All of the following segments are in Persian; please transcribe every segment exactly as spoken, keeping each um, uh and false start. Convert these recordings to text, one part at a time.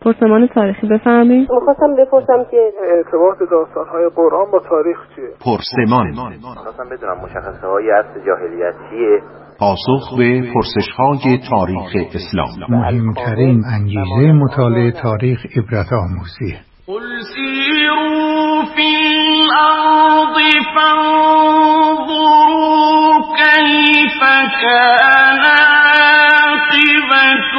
پرسمان تاریخی بفرمایید. می‌خواستم بپرسم که ارتباط داستان‌های قرآن با تاریخ چیه؟ پرسمان. می‌خواستم بدونم مشخصه‌های عصر جاهلیت چیه؟ پاسخ به پرسش‌های تاریخ اسلام. مهمترین انگیزه مطالعه تاریخ عبرت آموزیه. قل سیروا فی الارض فانظروا کیف کان عاقبة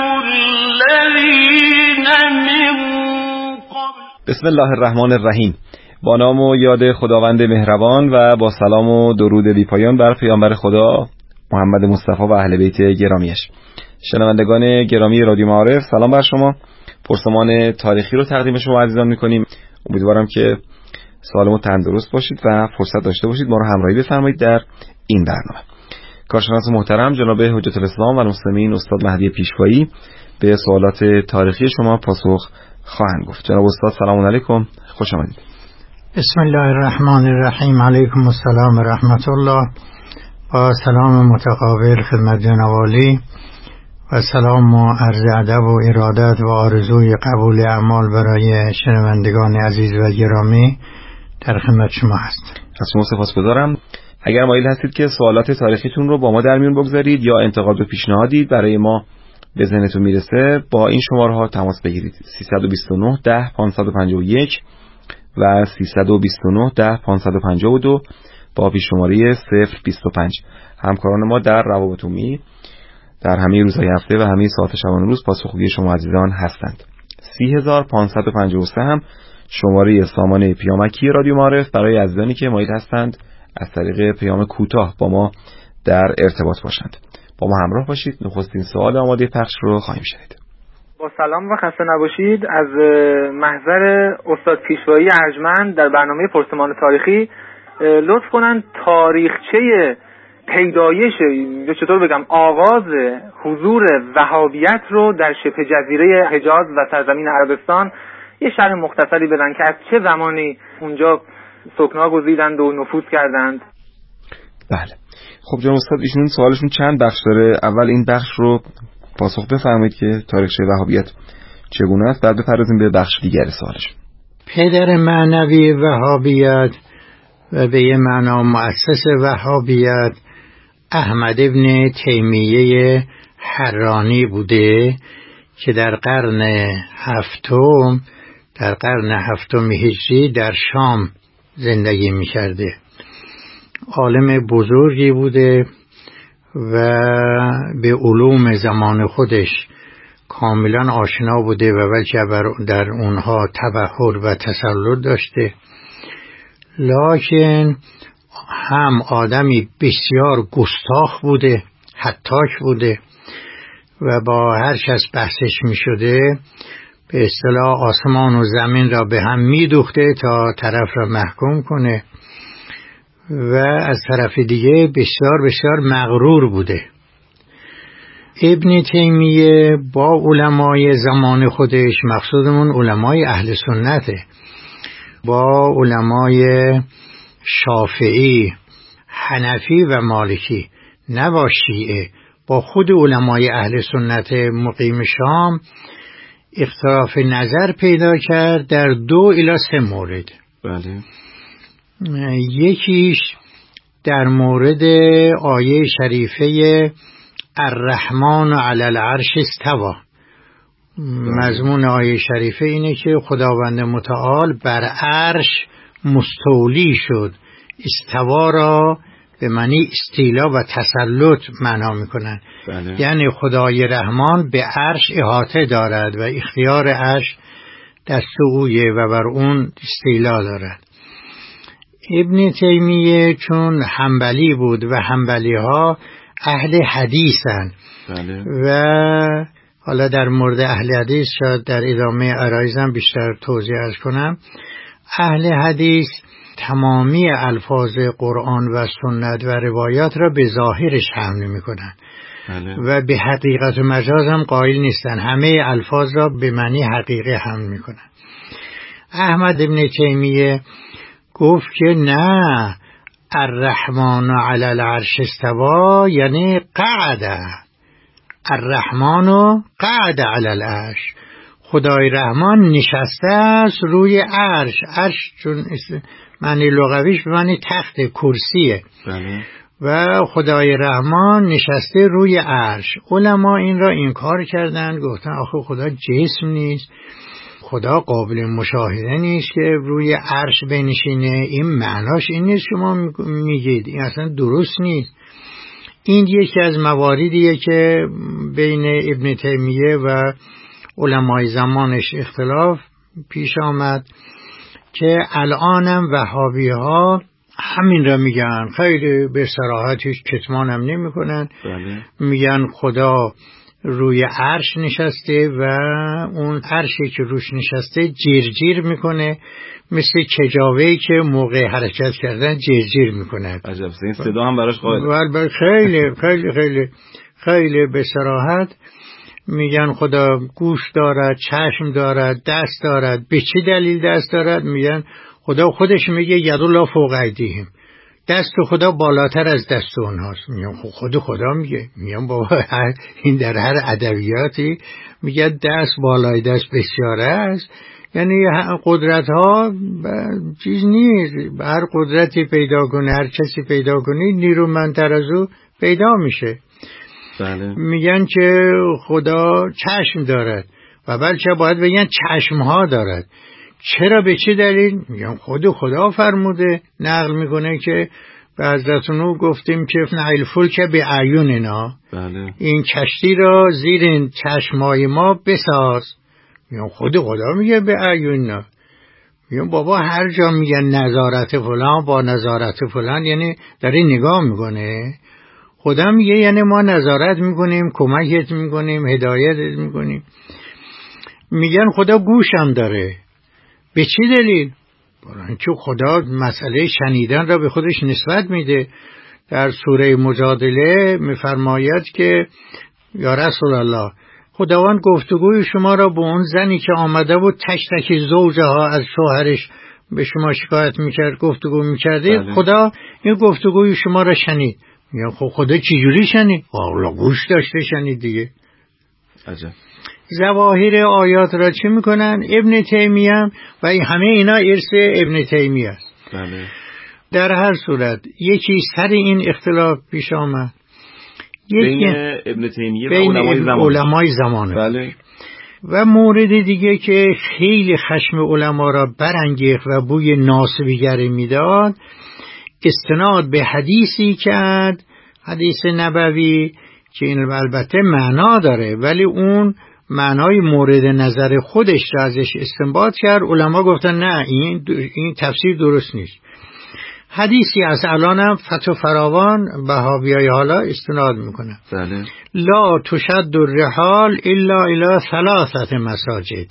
الذین من قبل. بسم الله الرحمن الرحیم. با نام و یاد خداوند مهربان و با سلام و درود بی پایان بر پیامبر خدا محمد مصطفی و اهل بیت گرامیش. شنوندگان گرامی رادیو معارف، سلام بر شما. پرسمان تاریخی رو تقدیم شما عزیزان می‌کنیم. امیدوارم که سالم و تندرست باشید و فرصت داشته باشید ما رو همراهی بفرمایید در این برنامه. کارشناس محترم جناب حجت الاسلام و المسلمین استاد مهدی پیشوایی به سوالات تاریخی شما پاسخ خواهند گفت. جناب استاد سلام علیکم، خوش آمدید. بسم الله الرحمن الرحیم. علیکم السلام و رحمت الله. با سلام متقابل خدمت جناب عالی و سلام و عرض ادب و ارادت و آرزوی قبول اعمال برای شنوندگان عزیز و گرامی در خدمت شما هست. از شما سپاسگزارم. اگر مایل هستید که سوالات تاریخیتون رو با ما در میون بگذارید یا انتقاد و پیشنهادی برای ما به ذهنتون میرسه، با این شماره ها تماس بگیرید: سیصد و بیست و نه ده پانصد و پنجاه و یک و سیصد و بیست و نه ده پانصد و پنجاه و دو با پیش شماره صفر بیست و پنج. همکاران ما در روابط عمومی در همه روزهای هفته و همه ساعت شبانه روز پاسخگوی شما عزیزان هستند. سی هزار و پانصد و پنجاه و سه هم شماره سامانه پیامکی رادیو معارف برای عزیزانی که مایل هستند از طریق پیام کوتاه با ما در ارتباط باشند. با ما همراه باشید. نخستین سوال آماده پخش رو خواهیم شنید. با سلام و خسته نباشید. از محضر استاد پیشوایی ارجمند در برنامه پرسمان تاریخی لطف کنن تاریخچه پیدایش یا چطور بگم آغاز حضور وهابیت رو در شبه جزیره حجاز و سرزمین عربستان یه شرح مختصری بدن که از چه زمانی اونجا سکنا گزیدند و نفوذ کردند. بله. خب جناب استاد، ایشون سوالشون چند بخش داره. اول این بخش رو پاسخ بفرمایید که تاریخچه وهابیت چگونه است، بعد بپردازیم به بخش دیگر سوالش. پدر معنوی وهابیت و به یه معنا مؤسس وهابیت احمد ابن تیمیه حرانی بوده که در قرن هفتم در قرن هفتم هجری در شام زندگی می کرده. عالم بزرگی بوده و به علوم زمان خودش کاملا آشنا بوده و بلکه در اونها تبحر و تسلط داشته، لکن هم آدمی بسیار گستاخ بوده، حتاک بوده و با هر کس بحثش می شده به اصطلاح آسمان و زمین را به هم می دوخته تا طرف را محکوم کنه و از طرف دیگه بسیار بسیار مغرور بوده. ابن تیمیه با علمای زمان خودش، مقصودمون علمای اهل سنته، با علمای شافعی، حنفی و مالکی، نه با شیعه، با خود علمای اهل سنت مقیم شام اختلاف نظر پیدا کرد در دو الی سه مورد. بله. یکیش در مورد آیه شریفه الرحمن علی العرش استوى. مضمون آیه شریفه اینه که خداوند متعال بر عرش مستولی شد. استوا را به معنی استیلا و تسلط معنا میکنن. بله. یعنی خدای رحمان به عرش احاطه دارد و اختیار عرش دست اویه و بر اون استیلا دارد. ابن تیمیه چون حنبلی بود و حنبلی ها اهل حدیثن. بله. و حالا در مورد اهل حدیث شاید در ادامه عرایزم بیشتر توضیح عرض کنم. اهل حدیث تمامی الفاظ قرآن و سنت و روایات را به ظاهرش حمل میکنن. بله. و به حقیقت و مجاز هم قائل نیستن، همه الفاظ را به معنی حقیقی حمل میکنن. احمد ابن تیمیه گفت که نه، الرحمن علی العرش استوى یعنی قعد، الرحمن قعد علی العرش، خدای رحمان نشسته است روی عرش. عرش چون معنی لغویش به معنی تخت، کرسیه. بله. و خدای رحمان نشسته روی عرش. علما این را انکار کردن، گفتن آخه خدا جسم نیست، خدا قابل مشاهده نیست که روی عرش بنشینه، این معناش این نیست شما میگید، این اصلا درست نیست. این یکی از مواردیه که بین ابن تیمیه و علمای زمانش اختلاف پیش آمد که الانم وهابی ها همین را میگن، خیلی به صراحت هیچ کتمانم نمی کنن. بله. میگن خدا روی عرش نشسته و اون عرشی که روش نشسته جیرجیر میکنه، مثل کجاوهی که موقع حرکت کردن جیرجیر میکنه. عجب، این صدا هم براش قائل. خیلی خیلی خیلی خیلی به صراحت میگن خدا گوش دارد، چشم دارد، دست دارد. به چه دلیل دست دارد؟ میگن خدا خودش میگه یدالله فوق ایدیهم، دست خدا بالاتر از دست اونهاست. میگم خود خدا میگه. میگم بابا این در هر ادبیاتی میگه دست بالای دست بسیار است، یعنی قدرت ها چیز نیست. هر قدرتی پیدا کنه، هر کسی پیدا کنه، نیرومندتر از او پیدا میشه. بله. میگن که خدا چشم دارد و بلکه باید بگن چشم ها دارد. چرا؟ به چه دلیل؟ میگن خود خدا فرموده، نقل میکنه که به حضرت نوح گفتیم که نعیل فلک به اعیننا، بله. این کشتی را زیر این چشمای ما بساز. میگن خود خدا میگه به اعیننا. میگن بابا هر جا میگن نظارت فلان با نظارت فلان یعنی داره نگاه میکنه. خدا میگه یعنی ما نظارت میکنیم، کمکت میکنیم، هدایتت میکنیم. میگن خدا گوشم داره. به چی دلیل؟ برای که خدا مسئله شنیدن را به خودش نسبت میده. در سوره مجادله میفرماید که یا رسول الله، خداوند گفتگوی شما را با اون زنی که آمده بود تک تک زوجها از شوهرش به شما شکایت میکرد، گفتگو میکرده، بله. خدا این گفتگوی شما را شنید. میگن خب خدا چجوری شنید؟ والا گوش داشته شنید دیگه. عجب. ظواهر آیات را چی میکنن؟ ابن تیمیه و همه اینا ارث ابن تیمیه است. بله. در هر صورت یکی سر این اختلاف پیش آمد بین ابن تیمیه و بین علمای زمان. علمای زمانه. بله. و مورد دیگه که خیلی خشم علما را برانگیخت و بوی ناسبیگری میداد، استناد به حدیثی کرد، حدیث نبوی که این البته معنا داره ولی اون معنای مورد نظر خودش را ازش استنباط کرد. علما گفتن نه، این این تفسیر درست نیست. حدیثی از الانم فتح فراوان وهابیای حالا استناد میکنه. بله. لا تشد الرحال الا الی ثلاثه مساجد.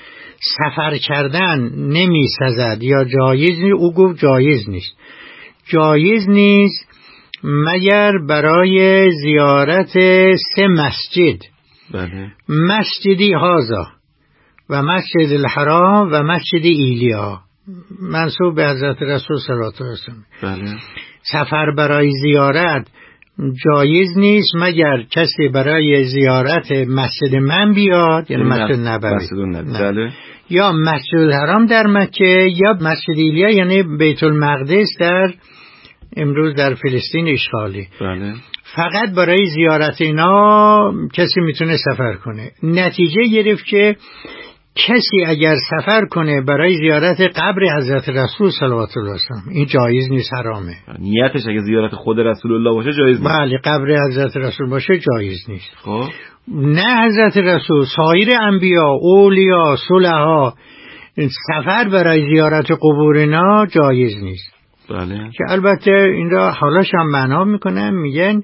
سفر کردن نمی سزد یا جایز نیست. او گفت جایز نیست. جایز نیست مگر برای زیارت سه مسجد. بله. مسجدی هازا و مسجد الحرام و مسجد ایلیا، منسوب به حضرت رسول صلی الله علیه و سلم. بله. سفر برای زیارت جایز نیست مگر کسی برای زیارت مسجد من بیاد، یعنی مسجد نبوی، بله. یا مسجد الحرام در مکه یا مسجد ایلیا یعنی بیت المقدس در امروز در فلسطین اشغالی. بله. فقط برای زیارت اینا کسی میتونه سفر کنه. نتیجه گرفت که کسی اگر سفر کنه برای زیارت قبر حضرت رسول صلوات الله علیه و این جایز نیست، حرامه. نیتش اگه زیارت خود رسول الله باشه جایز نیست. بله، قبر حضرت رسول باشه جایز نیست. خب نه حضرت رسول، سایر انبیا، اولیا، صلحا سفر برای زیارت قبور اینا جایز نیست. بله. که البته این را حالاش هم معنا میکنن، میگن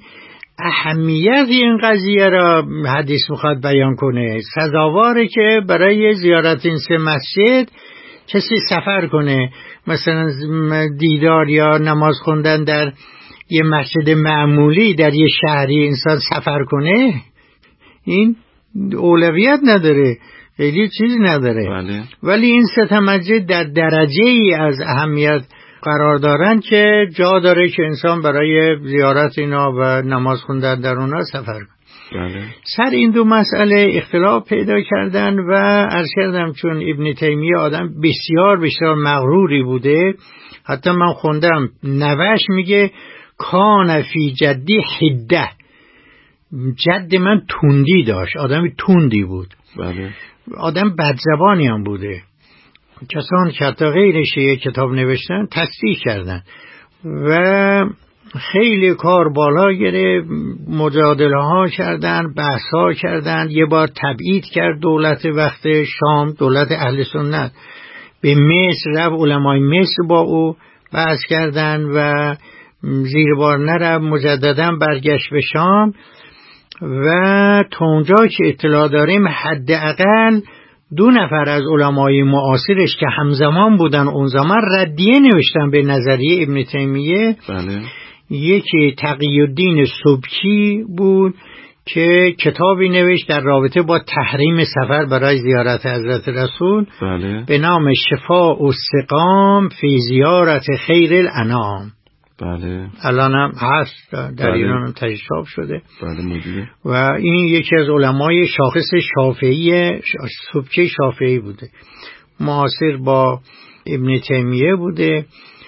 اهمیت این قضیه را حدیث میخواد بیان کنه. سزاواره که برای زیارت این سه مسجد کسی سفر کنه، مثلا دیدار یا نماز خوندن در یه مسجد معمولی در یه شهری انسان سفر کنه، این اولویت نداره، خیلی چیز نداره. بله. ولی این سه مسجد در درجه ای از اهمیت قرار دارن که جا داره که انسان برای زیارت اینا و نماز خوندن در اونا سفر کنه. بله. سر این دو مسئله اختلاف پیدا کردن و عرض کردم چون ابن تیمیه آدم بسیار بسیار مغروری بوده، حتی من خوندم نوش میگه کان فی جدی حده، جد من تندی داشت، آدم تندی بود. بله. آدم بدزبانی هم بوده. کسان که حتی غیر شیعه کتاب نوشتن تصدیق کردن و خیلی کار بالا گرفت، مجادله ها کردن، بحث ها کردن. یه بار تبعید کرد دولت وقت شام، دولت اهل سنت به مصر رفت، علمای مصر با او بحث کردن و زیر بار نرفت، مجددا برگشت به شام و تا اونجا که اطلاع داریم حداقل دو نفر از علمای معاصرش که همزمان بودن اون زمان ردیه نوشتن به نظریه ابن تیمیه. بله. یکی تقی الدین سبکی بود که کتابی نوشت در رابطه با تحریم سفر برای زیارت حضرت رسول. بله. به نام شفاء السقام فی زیارت خیر الانام. بله. الان هم هست در بله. ایران هم تجربه شده. بله موجوده. و این یکی از علمای شاخص شافعی، سبکی شافعی بوده، معاصر با ابن تیمیه بوده.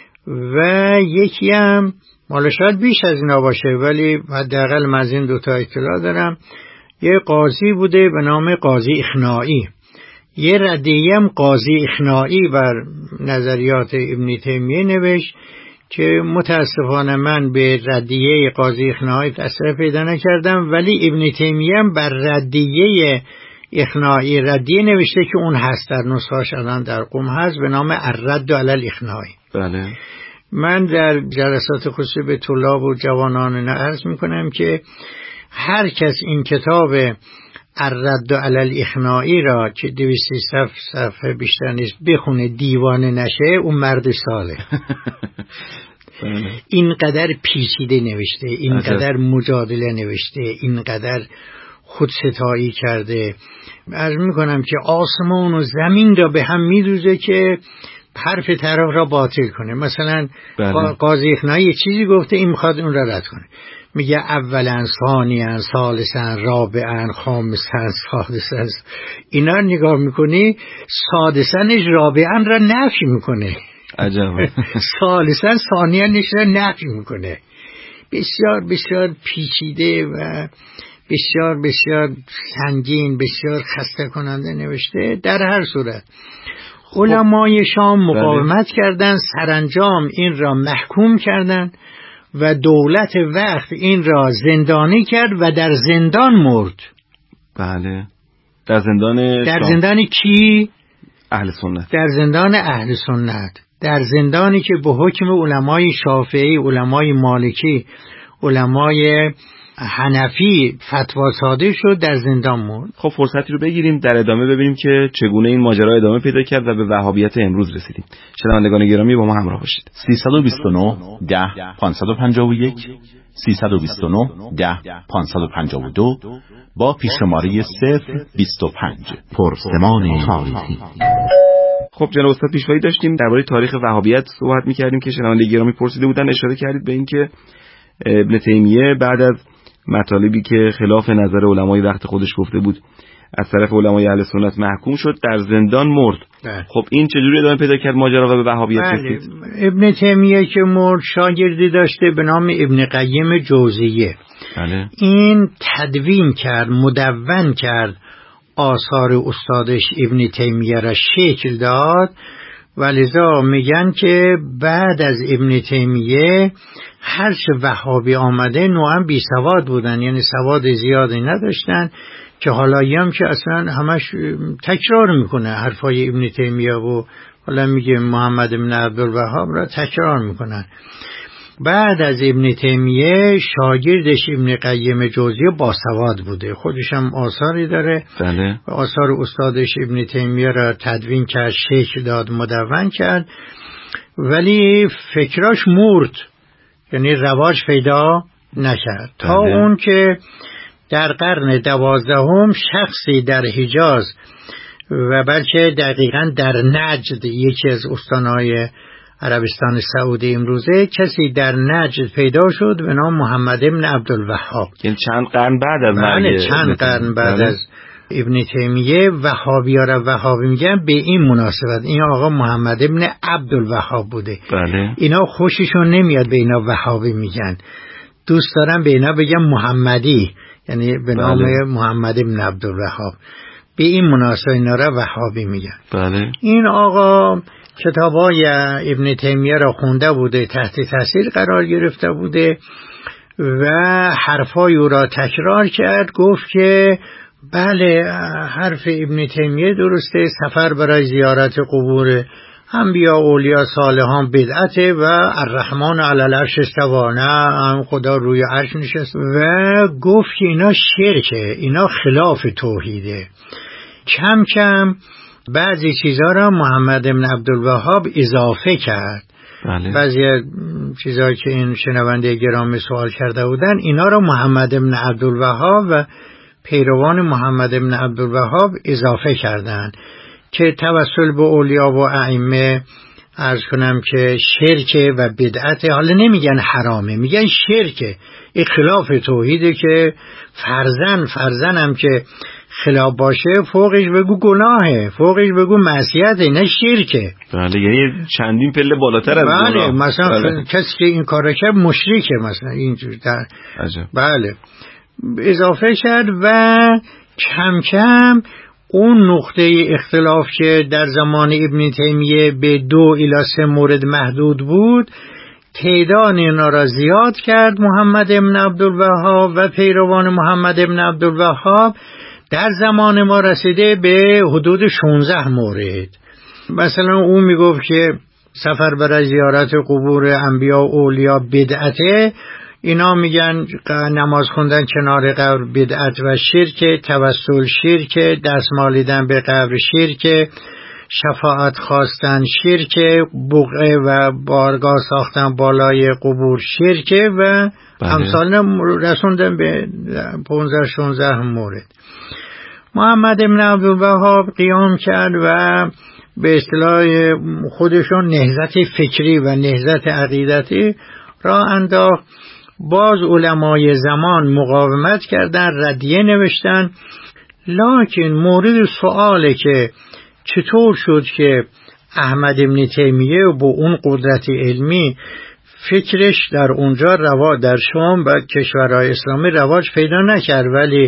و یکی هم مالا شاید بیش از اینا باشه ولی حداقل من از این دوتا اطلاع دارم، یه قاضی بوده به نام قاضی اخنائی. یه ردیه هم قاضی اخنائی بر نظریات ابن تیمیه نوشت که متاسفانه من به ردیه قاضی اخنائی تأثیر پیدا نکردم، ولی ابن تیمیه هم بر ردیه اخنائی ردیه نوشته که اون هست در نسخه‌اش الان در قم هست به نام الرد علی الاخنائی. بله. من در جلسات خصوصی به طلاب و جوانان عرض میکنم که هر کس این کتاب الرد علی الاخنائی را که دویست صفحه بیشتر نیست بخونه دیوانه نشه، اون مرد ساله. اینقدر پیچیده نوشته، اینقدر مجادله نوشته، اینقدر خودستایی کرده. عرض میکنم که آسمان و زمین را به هم میدوزه که حرف طرف را باطل کنه. مثلا بله. قاضی اخنائی چیزی گفته، این میخواد اون را رد کنه، میگه اولا ثانیا ثالثا رابعا خامسا سادسا. اینا نگاه میکنی سادسنش رابعا را نفی میکنه، عجبه. ثالثا ثانیانش را نفی میکنه. بسیار بسیار پیچیده و بسیار بسیار سنگین، بسیار خسته کننده نوشته. در هر صورت علمای شام مقاومت کردند، سرانجام این را محکوم کردند و دولت وقت این را زندانی کرد و در زندان مرد. بله. در زندان در شام. زندان کی؟ اهل سنت. در زندان اهل سنت، در زندانی که به حکم علمای شافعی، علمای مالکی، علمای حنفی فتوا صادر شد، در زندان مرد. خب فرصتی رو بگیریم در ادامه ببینیم که چگونه این ماجرا ادامه پیدا کرد و به وهابیت امروز رسیدیم. شنوندگان گرامی با ما همراه باشید. سیصد و بیست و نه ده پانصد و پنجاه و یک سیصد و بیست و نه ده پانصد و پنجاه و دو با پیش‌شماره صفر بیست و پنج. پرسمان تاریخی. خب جناب استاد پیشوایی داشتیم درباره تاریخ وهابیت صحبت می‌کردیم که شنوندگان گرامی پرسیده بودن، اشاره کردید به این که ابن تیمیه بعد از مطالبی که خلاف نظر علمای وقت خودش گفته بود از طرف علمای اهل سنت محکوم شد، در زندان مرد. بله. خب این چجوری ادامه پیدا کرد ماجرا و به وهابیت بله. رسید؟ ابن تیمیه که مرد شاگردی داشته به نام ابن قیم جوزیه. بله. این تدوین کرد، مدون کرد، آثار استادش ابن تیمیه را شکل داد و لذا میگن که بعد از ابن تیمیه هر چه وهابی آمده نوعا بی سواد بودن، یعنی سواد زیادی نداشتن، که حالایی هم که اصلا همش تکرار میکنه حرفای ابن تیمیه و حالا میگه محمد بن عبدالوهاب را تکرار میکنن. بعد از ابن تیمیه شاگردش ابن قیم جوزیه باسواد بوده، خودش هم آثاری داره. بله. و آثار استادش ابن تیمیه را تدوین کرد، شکل داد، مدون کرد، ولی فکراش مرد، یعنی رواج پیدا نکرد. بله. تا اون که در قرن دوازدهم شخصی در حجاز و بلکه دقیقاً در نجد، یکی از استانهای عربستان سعودی امروزه کسی در نجد پیدا شد به نام محمد ابن عبدالوهاب. یعنی چند قرن بعد از مرگ چند قرن بعد از ابن تیمیه. وهابی‌ها را وهابی میگن به این مناسبت. این آقا محمد ابن عبدالوهاب بوده. بله. اینا خوششون نمیاد به اینا وهابی میگن، دوست دارن به اینا بگن محمدی، یعنی به نام بله. محمد ابن عبدالوهاب. به این مناسبت اینا را وهابی میگن. بله. این آقا کتابای ابن تیمیه را خونده بوده، تحت تاثیر قرار گرفته بوده و حرفای او را تکرار کرد. گفت که بله حرف ابن تیمیه درسته، سفر برای زیارت قبور انبیا و اولیاء صالحان بدعته و الرحمن علی العرش استوی، نه هم خدا روی عرش نشست. و گفت که اینا شرکه، اینا خلاف توحیده. کم کم بعضی چیزها را محمد ابن عبدالوهاب اضافه کرد. بله. بعضی چیزهایی که این شنونده گرامی سوال کرده بودن اینا را محمد ابن عبدالوهاب و پیروان محمد ابن عبدالوهاب اضافه کردند که توسل به اولیاء و ائمه عرض کنم که شرک و بدعت. حالا نمیگن حرامه، میگن شرکه، این خلاف توحیده که فرزن فرزن هم که خلاف باشه فوقش بگو گناهه، فوقش بگو معصیته، نه شرکه. بله، یعنی چندین پله بالاتر از بله. گناه. مثلا بله. کسی که این کارو کرد مشرکه مثلا اینجور در عجب. بله اضافه شد و کم کم اون نقطه اختلاف که در زمان ابن تیمیه به دو الی سه مورد محدود بود، تعداد اینا را زیاد کرد محمد ابن عبدالوهاب و پیروان محمد ابن عبدالوهاب. در زمان ما رسیده به حدود شانزده مورد. مثلا او میگفت که سفر برای زیارت قبور انبیا و اولیاء بدعته، اینا میگن نماز خوندن کنار قبر بدعت و شرک، توسل شرک، دستمالیدن به قبر شرک، شفاعت خواستن شرک، بقعه و بارگاه ساختن بالای قبور شرک و امثال رسوندن به پانزده شانزده مورد. محمد ابن عبدالوهاب قیام کرد و به اصطلاح خودشون نهضت فکری و نهضت عقیدتی را انداخت. باز علمای زمان مقاومت کردن، ردیه نوشتن، لکن مورد سؤاله که چطور شد که احمد ابن تیمیه با اون قدرت علمی فکرش در اونجا رواج، در شام و کشورهای اسلامی رواج پیدا نکرد، ولی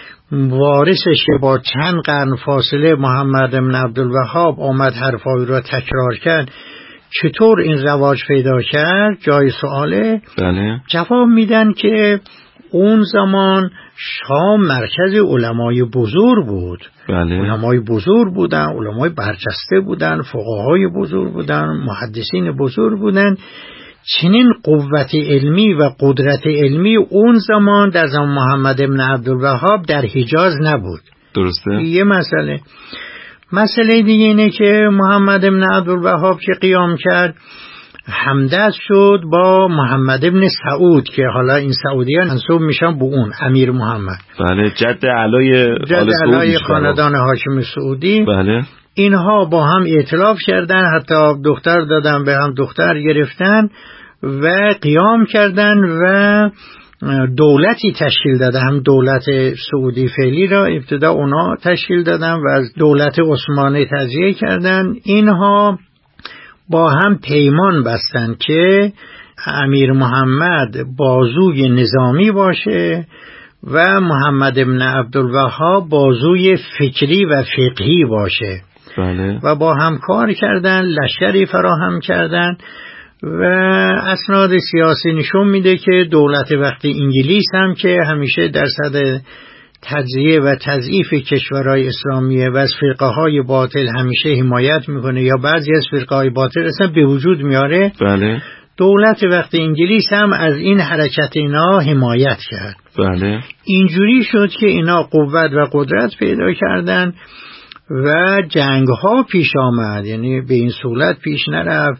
وارثش که با چند قرن فاصله محمد ابن عبدالوهاب آمد حرفای را تکرار کرد، چطور این رواج پیدا کرد؟ جای سواله. بله. جواب میدن که اون زمان شام مرکز علمای بزرگ بود. بله. علمای بزرگ بودن، علمای برجسته بودن، فقهای بزرگ بودن، محدثین بزرگ بودن. چنین قوت علمی و قدرت علمی اون زمان در زمان محمد ابن عبدالوهاب در حجاز نبود. درسته. یه مسئله. مسئله دیگه اینه که محمد ابن عبدالوهاب که قیام کرد همدست شد با محمد ابن سعود که حالا این سعودیان منسوب میشن به اون امیر محمد. بله، جد علای جد علای خاندان هاشم سعودی. بله. اینها با هم ائتلاف کردن، حتی دختر دادن به هم، دختر گرفتن و قیام کردن و دولتی تشکیل دادن. هم دولت سعودی فعلی را ابتدا اونا تشکیل دادن و از دولت عثمانی تجزیه کردن. اینها با هم پیمان بستن که امیر محمد بازوی نظامی باشه و محمد ابن عبدالوهاب بازوی فکری و فقهی باشه. بله. و با هم کار کردن، لشکری فراهم کردن و اسناد سیاسی نشون میده که دولت وقتی انگلیس هم که همیشه در صدر تجزیه و تضعیف کشورهای اسلامیه و از فرقه های باطل همیشه حمایت میکنه یا بعضی از فرقه های باطل اصلا به وجود میاره. بله. دولت وقتی انگلیس هم از این حرکت اینا حمایت کرد. بله. اینجوری شد که اینا قوت و قدرت پیدا کردن و جنگ ها پیش آمد، یعنی به این صورت پیش نرفت.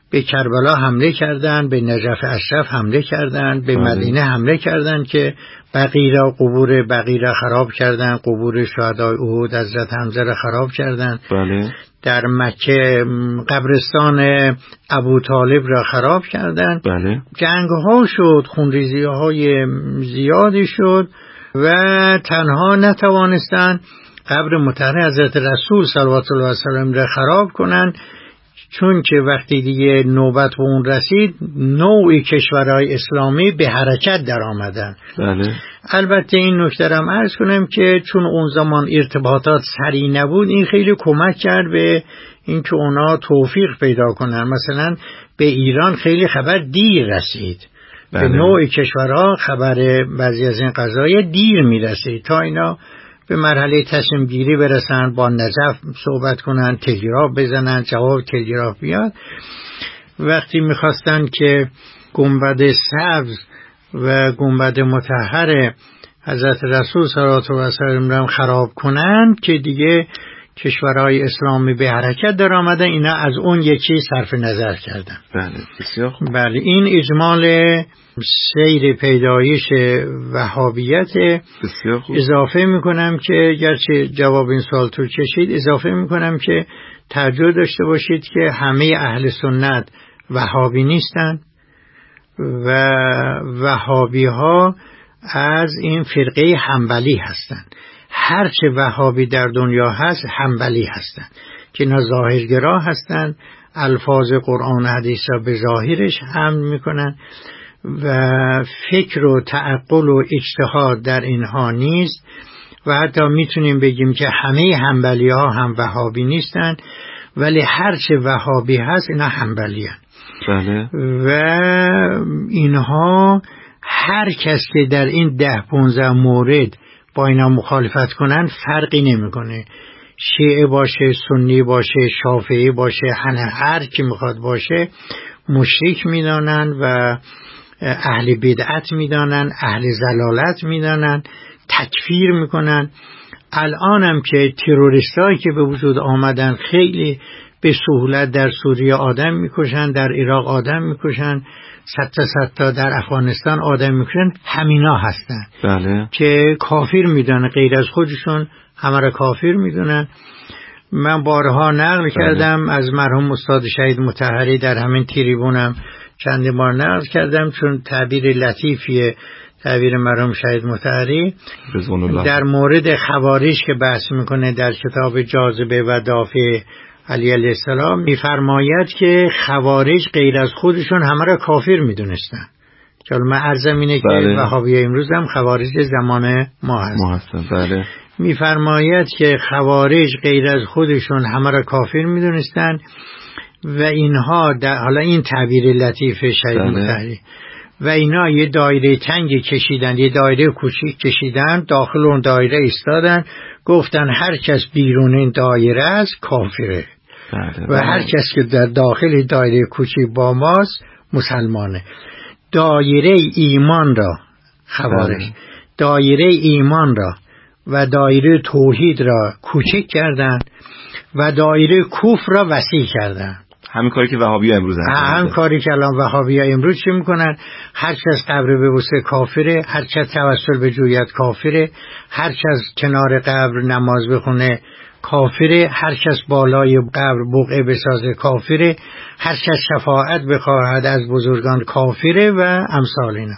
به کربلا حمله کردند، به نجف اشرف حمله کردند، به مدینه حمله کردند که بقیه قبور بقیه را خراب کردند، قبور شهدای احد حضرت حمزه را خراب کردند. بله. در مکه قبرستان ابو طالب را خراب کردند. بله. جنگ ها شد، خونریزی های زیادی شد و تنها نتوانستند قبر مطهر حضرت رسول صلوات الله علیه و سلم را خراب کنند، چون که وقتی دیگه نوبت به اون رسید نوعی کشورهای اسلامی به حرکت در آمدن. بله. البته این نکته را هم عرض کنم که چون اون زمان ارتباطات سریع نبود، این خیلی کمک کرد به اینکه اونا توفیق پیدا کنن. مثلا به ایران خیلی خبر دیر رسید. بله. به نوع کشورها خبر بعضی از این قضايا دیر میرسید تا اینا به مرحله تصمیم گیری برسن، با نجف صحبت کنن، تلگراف بزنن، جواب تلگراف بیاد. وقتی میخواستن که گنبد سبز و گنبد مطهر حضرت رسول صلی الله علیه و سلم را خراب کنن که دیگه کشورهای اسلامی به حرکت در آمدن، اینا از اون یکی صرف نظر کردن. بله بسیار خوب. بله این اجمال سیر پیدایش وهابیت. بسیار خوب. اضافه میکنم که گرچه جواب این سوال تو کشید، اضافه میکنم که توجه داشته باشید که همه اهل سنت وهابی نیستن و وهابی ها از این فرقه حنبلی هستن. هرچه وهابی در دنیا هست حنبلی هستن که اینا ظاهرگرا هستن، الفاظ قرآن و حدیث را به ظاهرش حمل میکنن و فکر و تعقل و اجتهاد در اینها نیست و حتی میتونیم بگیم که همه حنبلی ها هم وهابی نیستن، ولی هرچه وهابی هست اینا حنبلی هستن. بله. و اینها هر کس که در این ده پونزده مورد با اینا مخالفت کنن فرقی نمیکنه، شیعه باشه، سنی باشه، شافعی باشه، هر کی میخواد باشه، مشرک میدانن و اهل بدعت میدانن، اهل ضلالت میدانن، تکفیر میکنن. الانم که تروریستایی که به وجود آمدن خیلی به سهولت در سوریه آدم میکشن، در عراق آدم میکشن، صد تا صد تا در افغانستان آدم میکشن، همینا هستن. بله. که کافر میدونن، غیر از خودشون همه را کافر میدونن. من بارها نقل بله. کردم از مرحوم استاد شهید مطهری، در همین تریبونم چند بار نقل کردم، چون تعبیر لطیفیه تعبیر مرحوم شهید مطهری در مورد خوارج که بحث میکنه در کتاب جاذبه و دافع علی علیه السلام، میفرماید که خوارج غیر از خودشون همه را کافر میدونستن. چون من عرضم اینه بله. که وهابی امروز هم خوارج زمان ما هست. ما هستن. بله. میفرماید که خوارج غیر از خودشون همه را کافر میدونستن و اینها در حالا این تعبیر لطیف شهید مطهری، و اینا یه دایره تنگی کشیدن، یه دایره کوچیک کشیدن، داخل اون دایره ایستادن، گفتن هر کس بیرون این دایره است کافره. بله. و هر کس که در داخل دایره کوچیک با ماست مسلمانه. دایره ایمان را خوارج بله. دایره ایمان را و دایره توحید را کوچک کردن و دایره کفر را وسیع کردن. همین کاری که وهابی‌ها امروز هستن. هم کاری که الان وهابی‌ها امروز چی میکنن؟ هر کس قبر ببوسه کافره، هر کس توسل به جویت کافره، هر کس کنار قبر نماز بخونه کافره، هر کس بالای قبر بقعه بسازه کافره، هر کس شفاعت بخواهد از بزرگان کافره و امثال اینا.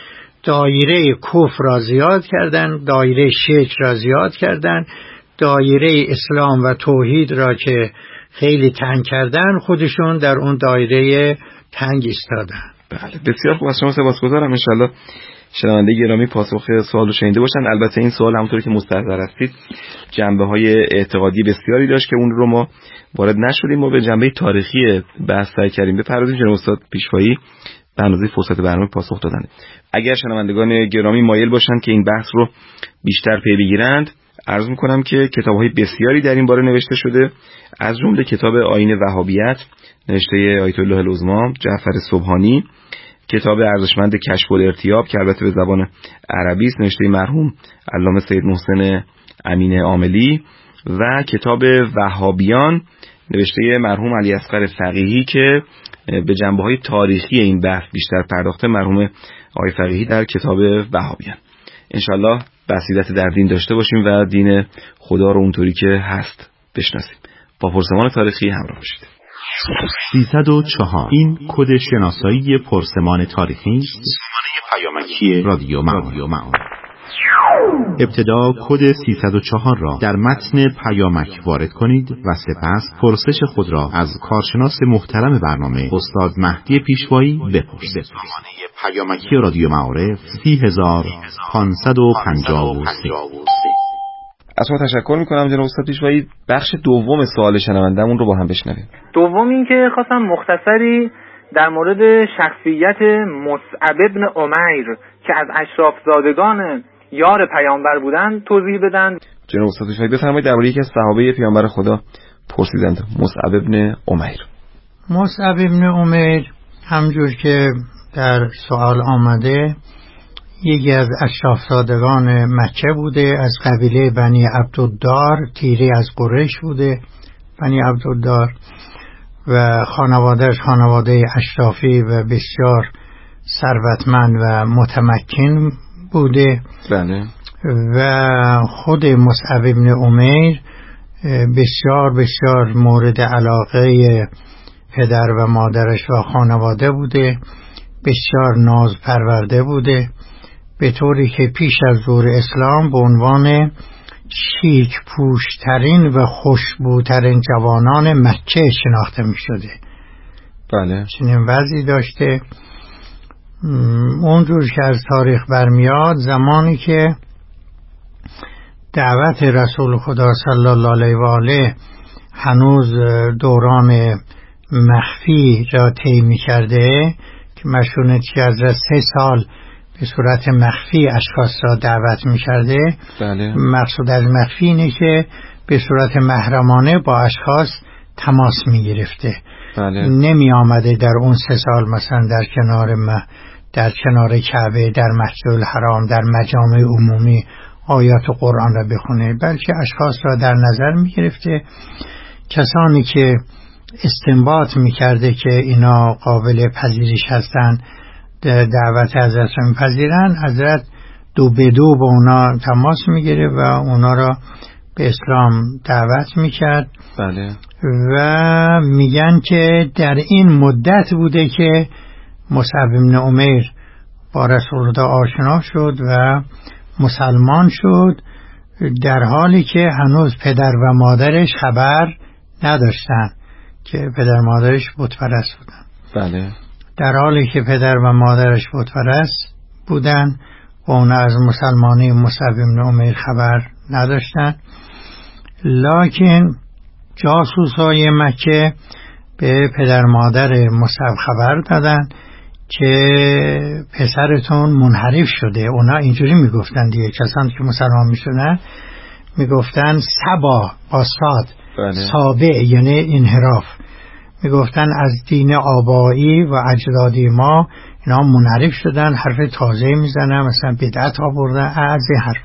دایره کفر را زیاد کردن، دایره شرک را زیاد کردن، دایره اسلام و توحید را که خیلی تنگ کردن، خودشون در اون دایره تنگ ایستادن. بله بسیار خوب، از شما سپاسگزارم. انشالله شنونده گرامی پاسخ سوال رو شنیده باشن. البته این سوال همونطوری که مستحضر هستید جنبه های اعتقادی بسیاری داشت که اون رو ما وارد نشدیم. ما به جنبه تاریخی بحث سعی کردیم بپردازیم. جناب استاد پیشوایی به اندازه فرصت برنامه پاسخ دادن. اگر شنوندگان گرامی مایل باشن که این بحث رو بیشتر پی بگیرند، عرض میکنم که کتاب‌های بسیاری در این باره نوشته شده، از جمله کتاب آیین وهابیت نوشته آیت الله العظما جعفر سبحانی، کتاب ارزشمند کشف الارتیاب که البته به زبان عربی است نوشته مرحوم علامه سید محسن امین عاملی، و کتاب وهابیان نوشته مرحوم علی اصغر فقیهی که به جنبه‌های تاریخی این بحث بیشتر پرداخته. مرحوم آقای فقیهی در کتاب وهابیان. انشالله بصیرت در دین داشته باشیم و دین خدا رو اونطوری که هست بشناسیم. با پرسمان تاریخی همراه باشید. سیصد و چهار. این کد شناسایی پرسمان تاریخی است. پیامکی رادیو معون. ابتدا کد سیصد و چهار را در متن پیامک وارد کنید و سپس پرسش خود را از کارشناس محترم برنامه استاد مهدی پیشوایی بپرسید. پیامکی رادیو معارف سی هزار پانصد و پنجاه و سه. از شما تشکر میکنم جناب استاد پیشوایی. بخش دوم سوال شنوندمون رو با هم بشنویم. دوم این که خواستم مختصری در مورد شخصیت مصعب ابن عمیر که از اشراف زادگان یار پیامبر بودن توضیح بدن. جناب استاد پیشوایی بفرمایید درباره یکی از صحابه پیامبر خدا پرسیدند. مصعب ابن عمیر. مصعب ابن عمیر همجور که در سوال آمده یکی از اشرافزادگان مکه بوده، از قبیله بنی عبدالدار، تیری از قریش بوده بنی عبدالدار، و خانوادهش خانواده اشرافی و بسیار ثروتمند و متمکن بوده. بله. و خود مصعب ابن عمیر بسیار بسیار مورد علاقه پدر و مادرش و خانواده بوده، بسیار ناز پرورده بوده، به طوری که پیش از ظهور اسلام به عنوان شیک پوشترین و خوشبوترین جوانان مکه شناخته می شده. بله. چنین وضعی داشته. اونجور که از تاریخ برمیاد زمانی که دعوت رسول خدا صلی الله علیه و آله هنوز دوران مخفی را طی می کرده که مشهور که از سه سال به صورت مخفی اشخاص را دعوت می کرده. بله. مقصود از مخفی اینه که به صورت محرمانه با اشخاص تماس می گرفته. بله. نمی آمده در اون سه سال مثلا در کنار مه در کنار کعبه، در مسجد الحرام، در مجامع عمومی آیات قرآن را بخونه، بلکه اشخاص را در نظر می گرفته. کسانی که استنباط می کرده که اینا قابل پذیرش هستند دعوت حضرت را میپذیرن، حضرت دو به دو با اونا تماس میگیره و اونا را به اسلام دعوت میکرد. بله. و میگن که در این مدت بوده که مصعب بن عمیر با رسول الله آشنا شد و مسلمان شد، در حالی که هنوز پدر و مادرش خبر نداشتن که پدر مادرش بت پرست بودن. بله. در حالی که پدر و مادرش بت پرست بودن و اونا از مسلمانی مصعب بن عمیر خبر نداشتن، لکن جاسوسای مکه به پدر مادر مصعب خبر دادن که پسرتون منحرف شده. اونا اینجوری میگفتن دیگه، کسانی که مسلمان میشدن میگفتن سبا با صاد. بله. سابع یعنی انحراف. میگفتن از دین آبایی و اجدادی ما اینا منحرف شدن، حرف تازه میزنن، مثلا بدعت آوردن، از این حرف.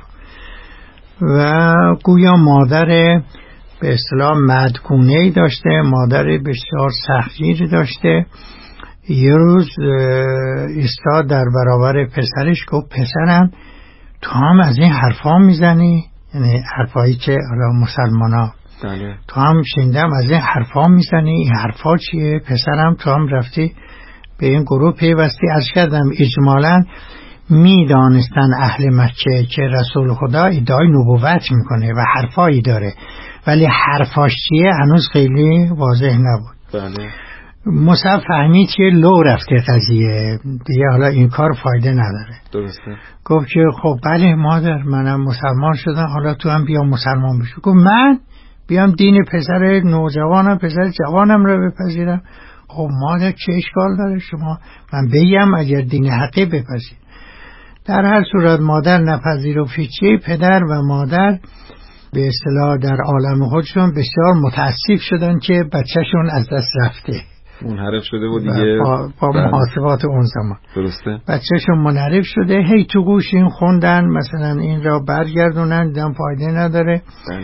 و گویا مادر به اصطلاح مدکونه‌ای داشته، مادر بسیار سختگیری داشته. یه روز ایستاد در برابر پسرش گفت پسرم تو هم از این حرفا میزنی؟ یعنی حرفایی که حالا مسلمانا بله. تو هم شنیدم از این حرفا میزنی، این حرفا چیه؟ پسرم تو هم رفتی به این گروه پیوستی. از کردم اجمالا میدانستن اهل مکه که رسول خدا ادعای نبوت میکنه و حرفایی داره، ولی حرفاش چیه هنوز خیلی واضح نبود. بله. مصعب فهمید که لو رفته قضیه دیگه، حالا این کار فایده نداره. درسته. گفت که خب بله مادر منم مسلمان شدم، حالا تو هم بیا مسلمان بشو. گفت من بیام دین پسر نوجوانم پسر جوانم رو بپذیرم؟ خب مادر چه اشکال داره شما من بگم اگر دین حقی بپذیر. در هر صورت مادر نپذیر و فیچی، پدر و مادر به اصطلاح در عالم خودشون بسیار متاسف شدن که بچهشون از دست رفته، منحرف شده و دیگه با, با محاسبات اون زمان. درسته. بچهشون منحرف شده، هی تو گوش این خوندن مثلا این را برگردونن، دیدن فایده نداره. بله.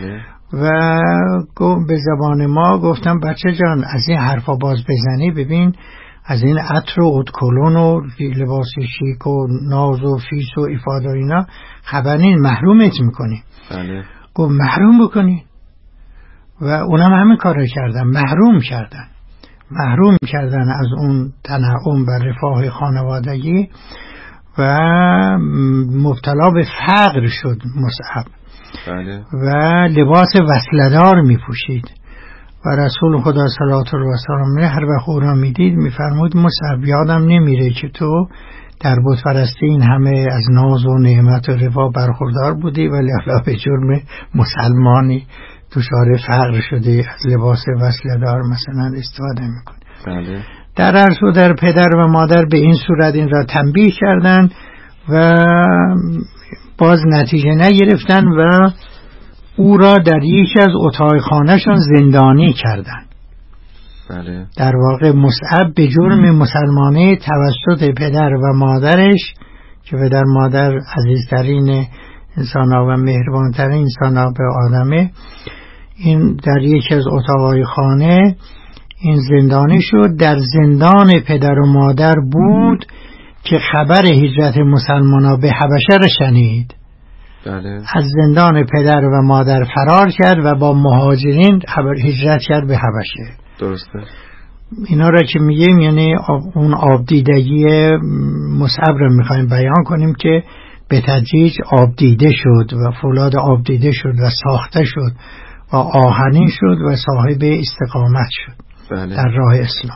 و به زبان ما گفتم بچه جان از این حرفا باز بزنی، ببین از این عطر و ادکلون و لباس شیک و ناز و فیس و افاده و اینا خبر نین، محرومت میکنی. بله. گفت محروم بکنی و اونم همین کار کردن، محروم کردن محروم کردن از اون تنعم و رفاه خانوادگی و مبتلا به فقر شد مصعب. بله. و لباس وصلدار می پوشید و رسول خدا صلی الله علیه و سلم هر وقت او را می دید می فرمود مصعب یادم نمیره که تو در بت پرستی این همه از ناز و نعمت و رفاه برخوردار بودی ولی حالا به جرم مسلمانی دچار فقر شده از لباس وصلدار مثلا استفاده میکنی. بله. در عرض و در پدر و مادر به این صورت این را تنبیه کردن و باز نتیجه نگرفتن و او را در یکی از اتاق خانه‌شان زندانی کردند. بله. در واقع مصعب به جرم مسلمانه توسط پدر و مادرش که پدر مادر عزیزترین انسان‌ها و مهربانترین انسان‌ها به آدمه، این در یکی از اتاق‌های خانه این زندانی شد. در زندان پدر و مادر بود که خبر هجرت مسلمان‌ها به حبشه را شنید. بله. از زندان پدر و مادر فرار کرد و با مهاجرین هجرت کرد به حبشه. درسته. اینا را که میگیم یعنی اون آبدیدگی مصعب را میخوایم بیان کنیم که به تدریج آبدیده شد و فولاد آبدیده شد و ساخته شد و آهنین شد و صاحب استقامت شد. بله. در راه اسلام.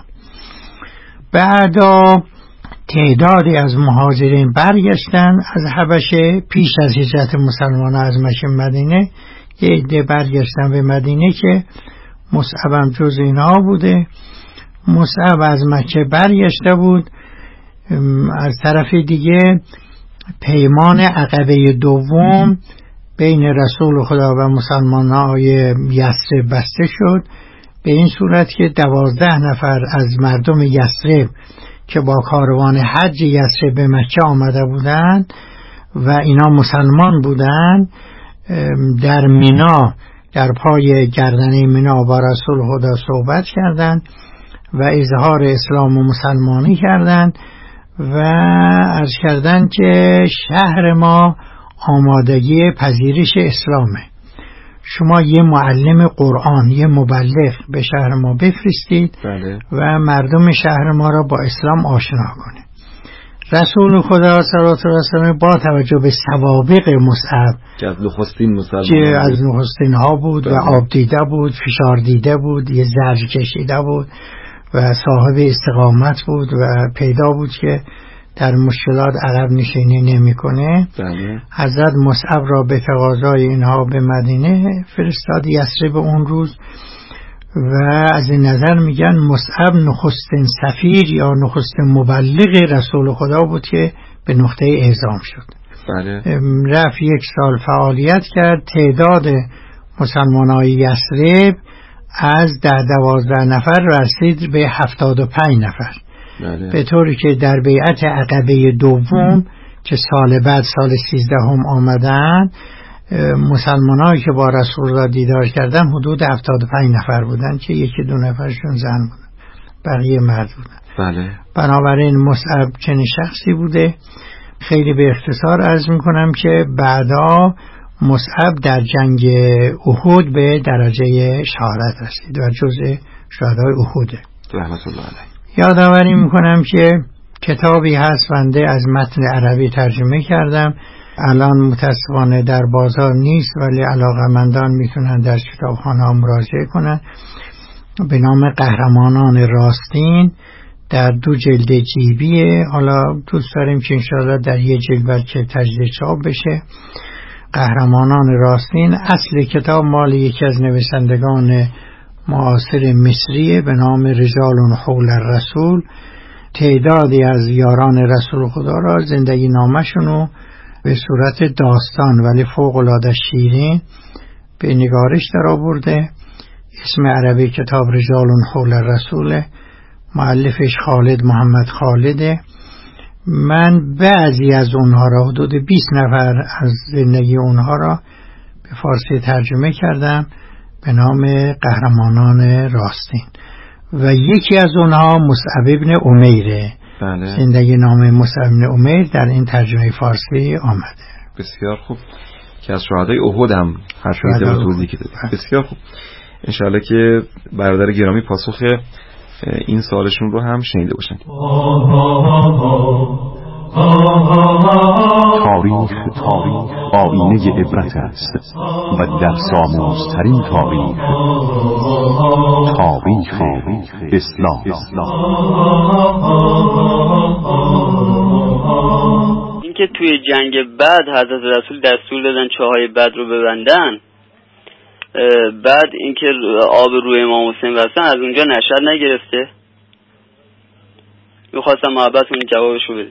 بعدا تعدادی از مهاجرین برگشتن از حبشه پیش از هجرت مسلمان از مکه مدینه، یه عده برگشتن به مدینه که مصعب هم جز اینها بوده. مصعب از مکه برگشته بود. از طرف دیگه پیمان عقبه دوم بین رسول خدا و مسلمان‌های یثرب بسته شد به این صورت که دوازده نفر از مردم یثرب که با کاروان حج یثرب به مکه آمده بودند و اینا مسلمان بودند، در مینا در پای گردنه مینا با رسول خدا صحبت کردند و اظهار اسلام و مسلمانی کردند و عرض کردند که شهر ما آمادگی پذیرش اسلامه، شما یه معلم قرآن، یه مبلغ به شهر ما بفرستید. بله. و مردم شهر ما را با اسلام آشنا کنه. رسول خدا صلی الله علیه و سلم با توجه به سوابق مصعب که از نخستین مسلمان که از نخستین ها بود بله. و آب دیده بود، فشار دیده بود، یه زرج کشیده بود و صاحب استقامت بود و پیدا بود که در مشکلات عقب نشینی نمی کنه. بله. حضرت مصعب را به تقاضای اینها به مدینه فرستاد یثرب اون روز و از این نظر میگن مصعب نخستین سفیر یا نخستین مبلغ رسول خدا بود که به نقطه اعزام شد. بله. رفت یک سال فعالیت کرد. تعداد مسلمانای یثرب از ده دوازده نفر رسید به هفتاد و پنج نفر. بله. به طوری که در بیعت عقبه دوم که سال بعد سال سیزدهم آمدن، مسلمانایی که با رسول را دیدار کردن حدود هفتاد و پنج نفر بودن که یکی دو نفرشون زن بودن، بقیه مرد بودن. بله. بنابراین مصعب چنین شخصی بوده. خیلی به اختصار عرض میکنم که بعدا مصعب در جنگ احد به درجه شهادت رسید و جزء شهدای احده رحمت الله علیه. یادآوری میکنم که کتابی هست بنده از متن عربی ترجمه کردم، الان متاسفانه در بازار نیست ولی علاقه‌مندان میتونن در کتابخانه‌ها مراجعه کنن، به نام قهرمانان راستین، در دو جلد جیبیه. حالا دوست داریم که انشاءالله در یک جلد بلکه تجدید چاپ بشه. قهرمانان راستین، اصل کتاب مال یکی از نویسندگان معاصر مصریه به نام رجال حول الرسول. تعدادی از یاران رسول خدا را زندگی نامشونو به صورت داستان ولی فوق العاده شیرین به نگارش در آورده. اسم عربی کتاب رجال حول الرسول، مؤلفش خالد محمد خالده. من بعضی از اونها را حدود بیست نفر از زندگی اونها را به فارسی ترجمه کردم به نام قهرمانان راستین و یکی از اونها مصعب ابن عمیره. بله. زندگی نامه مصعب ابن عمیر در این ترجمه فارسی آمده. بسیار خوب، که از شهدای احد هم حرف می‌زنه و توضیح که دادید. بسیار خوب، انشالله که برادر گرامی پاسخ این سوالشون رو هم شنیده باشن. تاریخ تاریخ آینه عبرت است و در ساموزترین تاریخ تاریخ اسلام. اینکه توی جنگ بعد حضرت رسول دستور دادن چاهای بد رو ببندن، بعد اینکه آب روی امام حسین واسه از اونجا نشد نگرفته. می‌خواستم محبتون جوابشو بدید.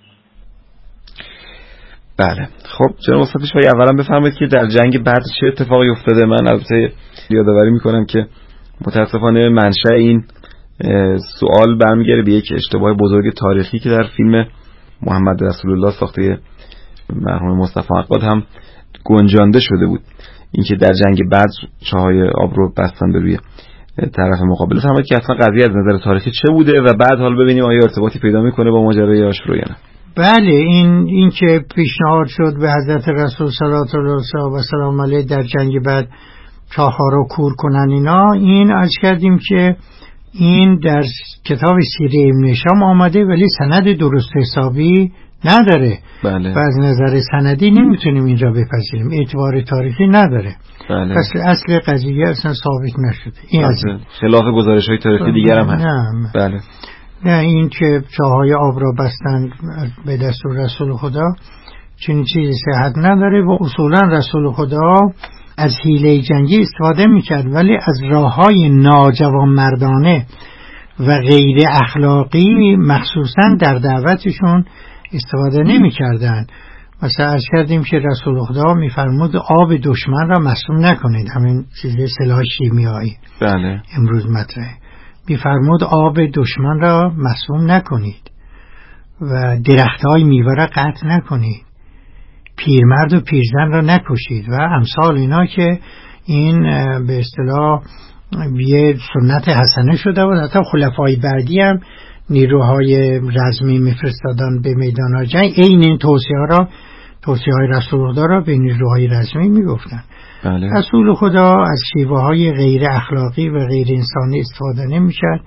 بله خب جناب استاد پیشوایی، اولا بفرمایید که در جنگ بدر چه اتفاقی افتاده. من البته یادآوری میکنم که متاسفانه منشأ این سوال برمیگره به یک اشتباه بزرگ تاریخی که در فیلم محمد رسول الله ساخته مرحوم مصطفی عقاد هم گنجانده شده بود، اینکه در جنگ بدر چاهای آب رو بستن به روی طرف مقابل. فرمایید که اصلا قضیه از نظر تاریخی چه بوده و بعد حالا ببینیم آیا ارتباطی پیدا میکنه با ماجرای عاشورا یا نه. بله، این این که پیشنهاد شد به حضرت رسول صلی الله علیه و سلام علیه در جنگ بعد چاه‌ها رو کور کنن، اینا این عرض کردیم که این در کتاب سیره ابن هشام آمده ولی سند درست حسابی نداره. بله. و از نظر سندی نمیتونیم این را بپذیریم، اعتبار تاریخی نداره. بله. اصل اصل قضیه اصلا ثابت نشده. این بله. خلاف گزارش‌های تاریخی دیگر هم هست. نه. بله. نه، این که چاهای آب را بستن به دستور رسول خدا چنین چیزی صحت نداره و اصولا رسول خدا از حیله جنگی استفاده میکرد ولی از راههای ناجوانمردانه و غیر اخلاقی مخصوصا در دعوتشون استفاده نمیکردن. مثلا عرض کردیم که رسول خدا میفرمود آب دشمن را مسموم نکنید، همین چیز سلاح شیمیایی بله. امروز مطرحه. میفرمود آب دشمن را مسموم نکنید و درختهای میوه را قطع نکنید، پیرمرد و پیرزن را نکشید و امثال اینا که این به اصطلاح یه سنت حسنه شده و حتی خلفای بعدی هم نیروهای رزمی میفرستادن به میدان جنگ. این این توصیه را توصیه های رسول خدا را به نیروهای رزمی میگفتن. بله. رسول خدا از شیوه های غیر اخلاقی و غیر انسانی استفاده نمی‌کرد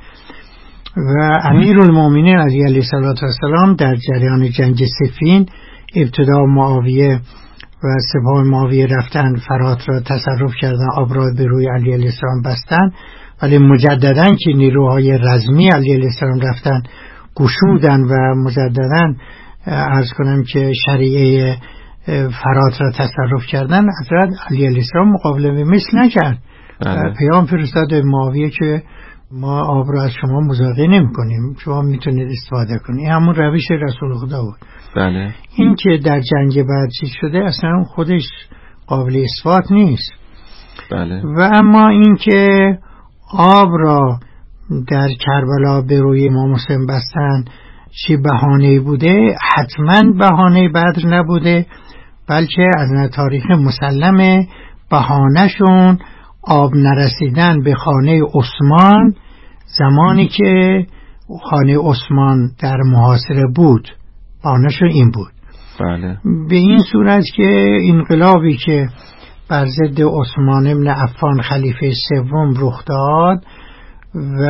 و امیرالمومنین علیه السلام در جریان جنگ صفین ابتدا معاویه و سپاه معاویه رفتن فرات را تصرف کردن، آب را به روی علیه السلام بستن، ولی مجدداً که نیروهای رزمی علیه السلام رفتن گشودن و مجدداً عرض کنم که شریعه فرات را تصرف کردن، حضرت علی علیه السلام مقابله به مثل نکرد. پیام فرستاد معاویه که ما آب را از شما مزاحم نمی کنیم، شما میتونید استفاده کنید. این همون روش رسول خدا بود. بله. این که در جنگ بعد چیز شده اصلا خودش قابل اثبات نیست. بله. و اما این که آب را در کربلا به روی امام حسین بستن چی بهانه بوده، حتما بهانه بدر نبوده، بلکه از تاریخ مسلمه بهانه‌شون آب نرسیدن به خانه عثمان زمانی که خانه عثمان در محاصره بود، بهانه‌شون این بود. بله. به این صورت که انقلابی که بر ضد عثمان بن عفان خلیفه سوم رخ داد و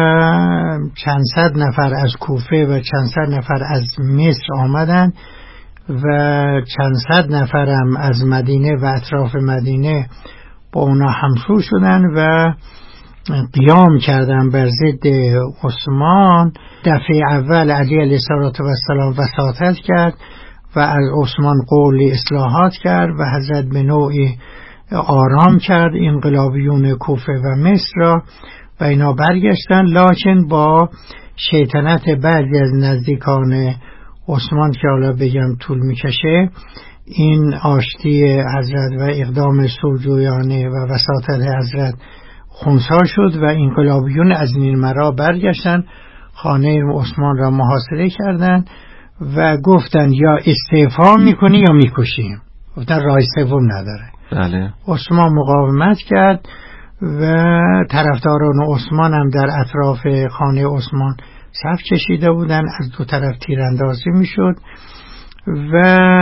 چند صد نفر از کوفه و چند صد نفر از مصر آمدن و چند صد نفرم از مدینه و اطراف مدینه با اونا همسو شدن و قیام کردن بر ضد عثمان. دفعه اول علی علیه السلام وساطت کرد و از عثمان قول اصلاحات کرد و حضرت به نوعی آرام کرد انقلابیون کوفه و مصر را و اینا برگشتن، لکن با شیطنت بعضی از نزدیکان عثمان که حالا بگم طول میکشه، این آشتی حضرت و اقدام صلحجویانه و وساطت حضرت خنثی شد و انقلابیون از نیمرا برگشتن، خانه عثمان را محاصره کردند و گفتن یا استعفا میکنی یا میکشیم. گفتن راه سوم نداره. بله. عثمان مقاومت کرد و طرفداران عثمان هم در اطراف خانه عثمان صف کشیده بودن، از دو طرف تیراندازی میشد و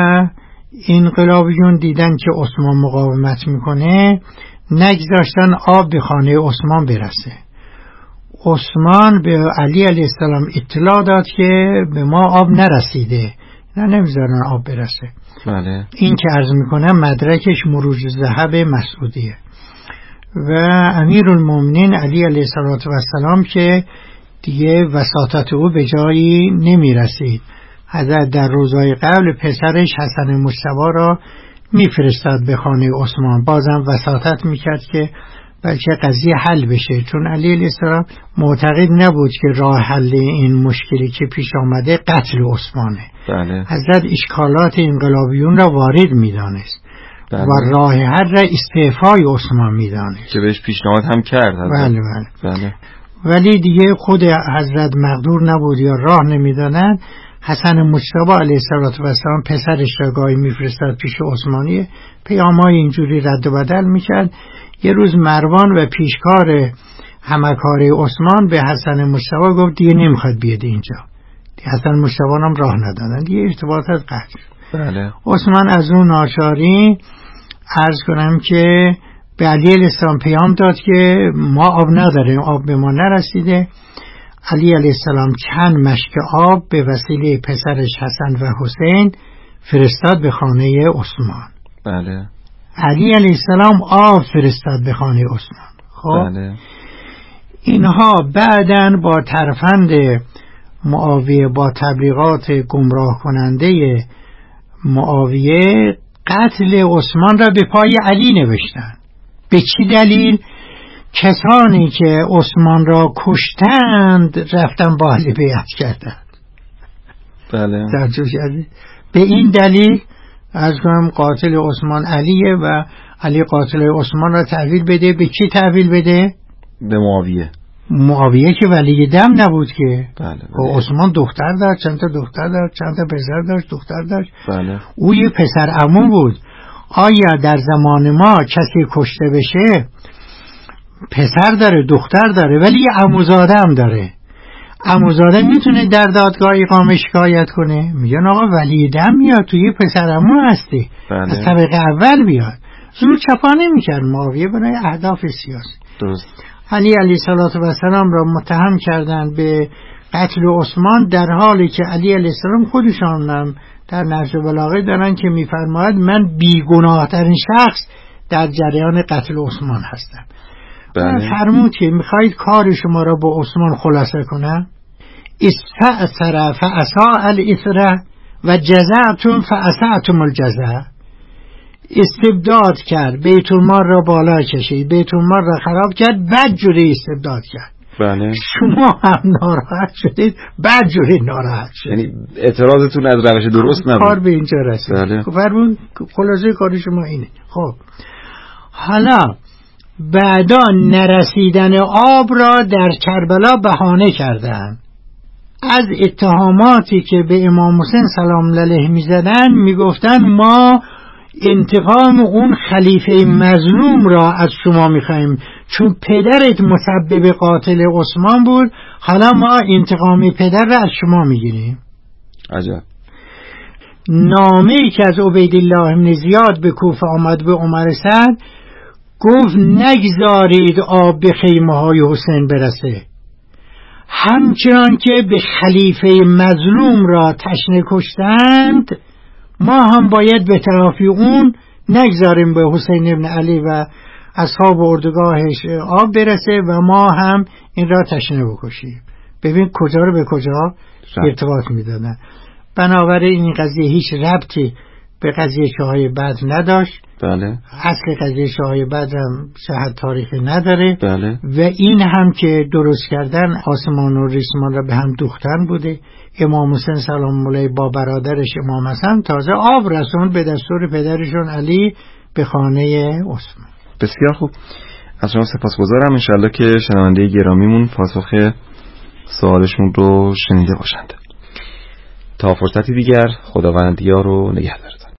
انقلابیون دیدن که عثمان مقاومت میکنه، نگذاشتن آب به خانه عثمان برسه. عثمان به علی علیه السلام اطلاع داد که به ما آب نرسیده، نه نمیذارن آب برسه. بله. این که عرض میکنم مدرکش مروج ذهب مسعودیه. و امیرالمومنین علی علیه السلام که دیگه وساطت او به جایی نمیرسید، حضرت در روزهای قبل پسرش حسن مجتبی را میفرستاد به خانه عثمان، بازم وساطت میکرد که بلکه قضیه حل بشه، چون علی علیه السلام معتقد نبود که راه حل این مشکلی که پیش آمده قتل عثمانه. بله. حضرت اشکالات انقلابیون را وارد میدانست. بله. و راه حل را استعفای عثمان میدانست که بهش پیشنهاد هم کرد. بله بله. بله. ولی دیگه خود حضرت مقدور نبود یا راه نمیدانند. حسن مجتبی علیه السلام پسرش را گاهی میفرستاد پیش عثمانی، پیام‌های اینجوری رد و بدل میکرد. یه روز مروان و پیشکار همکار عثمان به حسن مجتبی گفت دیگه نمیخواد بیاد اینجا. حسن مجتبی هم راه ندادن، دیگه ارتباطات قطع. بله. عثمان از اون ناچاری عرض کنم که به علی علیه السلام پیام داد که ما آب نداریم، آب به ما نرسیده. علی علیه السلام چند مشک آب به وسیله پسرش حسن و حسین فرستاد به خانه عثمان. بله. علی علیه السلام آب فرستاد به خانه عثمان. خب بله. اینها بعداً با ترفند معاویه، با تبلیغات گمراه کننده معاویه، قتل عثمان را به پای علی نوشتن. به چی دلیل؟ کسانی که عثمان را کشتند رفتن با علی بیعت کردند. بله. به این دلیل از کنم قاتل عثمان علیه و علی قاتل عثمان را تحویل بده. به کی تحویل بده؟ به معاویه. معاویه که ولی دم نبود که. بله. بله. عثمان دختر داشت، چند تا دختر داشت، چند تا پسر داشت، دختر داشت. بله. او یه پسر عمو بود. آیا در زمان ما کسی کشته بشه پسر داره، دختر داره، ولی یه عموزاده هم داره. عموزاده میتونه در دادگاه اقامه شکایت کنه، میگن آقا ولی دم میاد، توی پسر عمو هستی. بله. از طبقه اول بیاد. زور چپانه میکرد معاویه برای اهداف سیاسی. درست. علی علیه السلام را متهم کردند به قتل عثمان، در حالی که علی علیه السلام خودشان هم در نهج البلاغه دارن که میفرماید من بیگناه ترین شخص در جریان قتل عثمان هستم. بله. فرمود که میخواید کار شما را با عثمان خلاصه کنم؟ استأثر فأساء الإثر و جزعتم فأسعتم الجزع. استبداد کرد، بیت المال را بالا کشید، بیت المال را خراب کرد، بد جوری استبداد کرد. بله. شما هم ناراحت شدید، بد جوری ناراحت شدید. یعنی اعتراضتون از روش درست نبود. کار به اینجا رسید. بله. فرمون خلاصه کار شما اینه. خب حالا بعدا نرسیدن آب را در کربلا بهانه کردند. از اتهاماتی که به امام حسین سلام علیه می‌زدن میگفتن ما انتقام اون خلیفه مظلوم را از شما می‌خوایم، چون پدرت مسبب قاتل عثمان بود، حالا ما انتقام پدر را از شما می‌گیریم. عجب. نامه‌ای که از عبیدالله بن زیاد به کوفه آمد به عمر سعد گفت نگذارید آب به خیمه‌های حسین برسه، همچنان که به خلیفه مظلوم را تشنه کشتند ما هم باید به تلافی اون نگذاریم به حسین ابن علی و اصحاب اردوگاهش آب برسه و ما هم این را تشنه بکشیم. ببین کجا رو به کجا ارتباط میدادن. بنابراین این قضیه هیچ ربطی به قضیه شاههای بدر نداشت. بله. اصل قضیه شاههای بدر هم صحت تاریخی نداره. بله. و این هم که درست کردن آسمان و ریسمان را به هم دوختن بوده. امام حسین سلام علیه با برادرش امام حسن تازه آب رسوند به دستور پدرشون علی به خانه عثمان. بسیار خوب، از شما سپاسگزارم. انشالله که شنونده گرامیمون پاسخ سوالشون رو شنیده باشند. تا فرصتی دیگر، خداوند یار و نگهدار.